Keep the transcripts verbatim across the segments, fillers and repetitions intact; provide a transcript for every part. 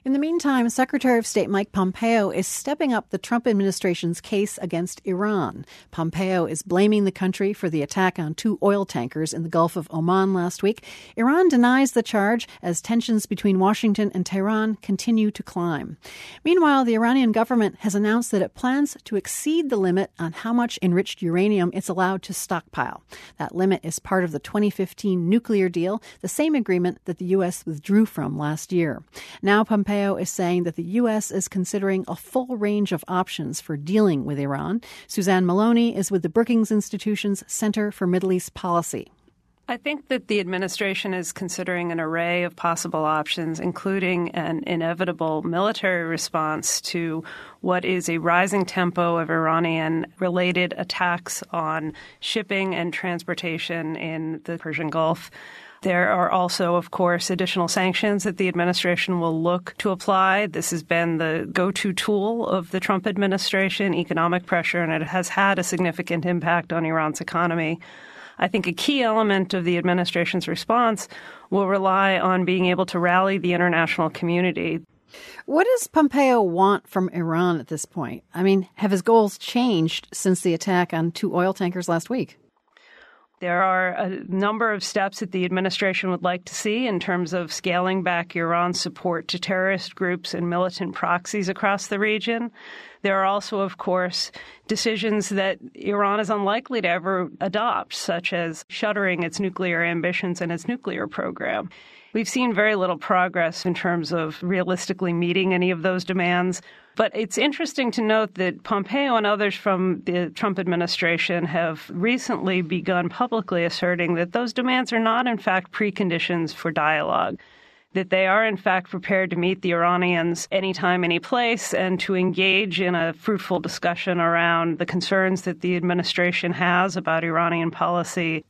In the meantime, Secretary of State Mike Pompeo is stepping up the Trump administration's case against Iran. Pompeo is blaming the country for the attack on two oil tankers in the Gulf of Oman last week. Iran denies the charge as tensions between Washington and Tehran continue to climb. Meanwhile, the Iranian government has announced that it plans to exceed the limit on how much enriched uranium it's allowed to stockpile. That limit is part of the twenty fifteen nuclear deal, the same agreement that the U S withdrew from last year. Now Pompeo is saying that the U S is considering a full range of options for dealing with Iran. Suzanne Maloney is with the Brookings Institution's Center for Middle East Policy. I think that the administration is considering an array of possible options, including an inevitable military response to what is a rising tempo of Iranian-related attacks on shipping and transportation in the Persian Gulf. There are also, of course, additional sanctions that the administration will look to apply. This has been the go-to tool of the Trump administration, economic pressure, and it has had a significant impact on Iran's economy. I think a key element of the administration's response will rely on being able to rally the international community. What does Pompeo want from Iran at this point? I mean, have his goals changed since the attack on two oil tankers last week? There are a number of steps that the administration would like to see in terms of scaling back Iran's support to terrorist groups and militant proxies across the region. There are also, of course, decisions that Iran is unlikely to ever adopt, such as shuttering its nuclear ambitions and its nuclear program. We've seen very little progress in terms of realistically meeting any of those demands. But it's interesting to note that Pompeo and others from the Trump administration have recently begun publicly asserting that those demands are not, in fact, preconditions for dialogue, that they are, in fact, prepared to meet the Iranians anytime, any place, and to engage in a fruitful discussion around the concerns that the administration has about Iranian policy.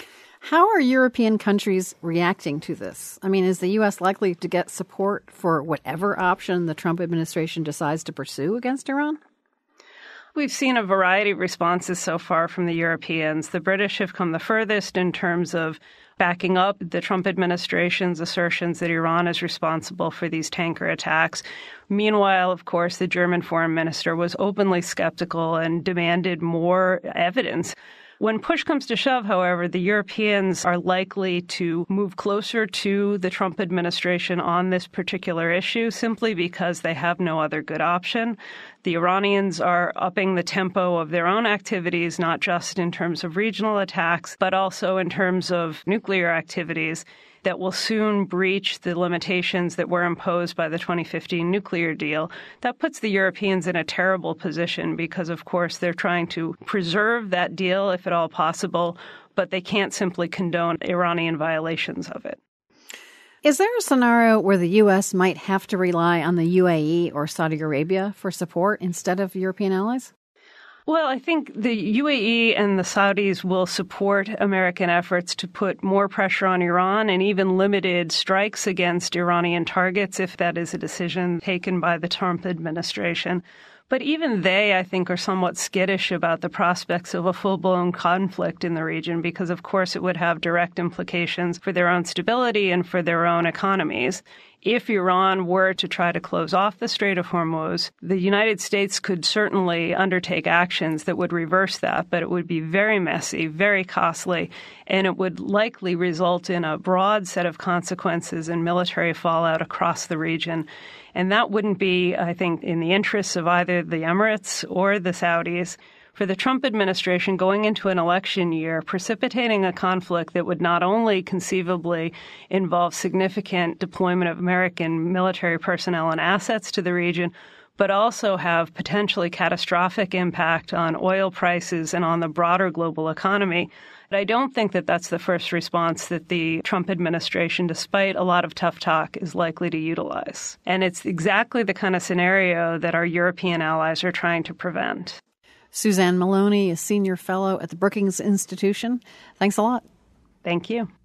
How are European countries reacting to this? I mean, is the U S likely to get support for whatever option the Trump administration decides to pursue against Iran? We've seen a variety of responses so far from the Europeans. The British have come the furthest in terms of backing up the Trump administration's assertions that Iran is responsible for these tanker attacks. Meanwhile, of course, the German foreign minister was openly skeptical and demanded more evidence. When push comes to shove, however, the Europeans are likely to move closer to the Trump administration on this particular issue simply because they have no other good option. The Iranians are upping the tempo of their own activities, not just in terms of regional attacks, but also in terms of nuclear activities that will soon breach the limitations that were imposed by the twenty fifteen nuclear deal. That puts the Europeans in a terrible position because, of course, they're trying to preserve that deal if at all possible, but they can't simply condone Iranian violations of it. Is there a scenario where the U S might have to rely on the U A E or Saudi Arabia for support instead of European allies? Well, I think the U A E and the Saudis will support American efforts to put more pressure on Iran and even limited strikes against Iranian targets if that is a decision taken by the Trump administration. But even they, I think, are somewhat skittish about the prospects of a full-blown conflict in the region because, of course, it would have direct implications for their own stability and for their own economies. If Iran were to try to close off the Strait of Hormuz, the United States could certainly undertake actions that would reverse that, but it would be very messy, very costly, and it would likely result in a broad set of consequences and military fallout across the region. And that wouldn't be, I think, in the interests of either the Emirates or the Saudis. For the Trump administration going into an election year, precipitating a conflict that would not only conceivably involve significant deployment of American military personnel and assets to the region, but also have potentially catastrophic impact on oil prices and on the broader global economy. But I don't think that that's the first response that the Trump administration, despite a lot of tough talk, is likely to utilize. And it's exactly the kind of scenario that our European allies are trying to prevent. Suzanne Maloney is Senior Fellow at the Brookings Institution. Thanks a lot. Thank you.